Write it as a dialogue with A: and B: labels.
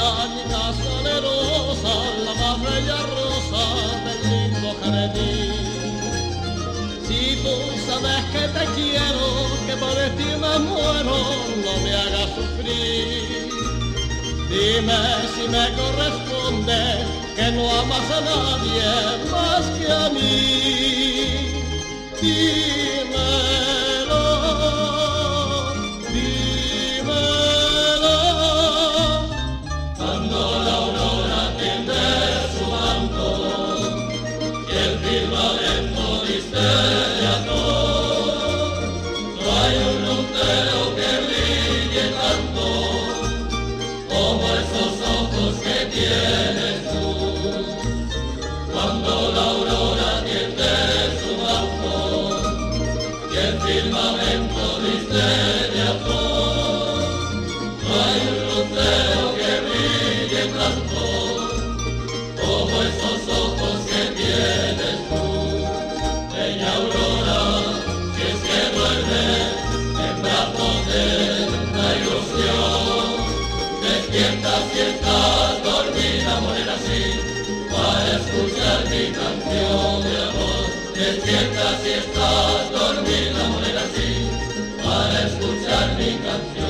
A: caña salerosa, la más bella rosa del lindo jardín. Si tú sabes que te quiero, que por ti me muero, no me hagas sufrir. Dime si me corresponde que no amas a nadie más que a mí. Dímelo, dímelo. Cuando la aurora tiende su manto y el firmamento diste de amor, no hay un lucero que brille tanto como esos ojos que tienes tú. Cuando la aurora tiende su manto y el firmamento diste de amor, no hay un lucero que brille tanto como esos ojos que tienes tú. Bella aurora, si es que duermes en brazos de la ilusión, despierta si estás dormida, morena así, para escuchar mi canción de amor. Despierta si estás dormida, morena así, para escuchar mi canción.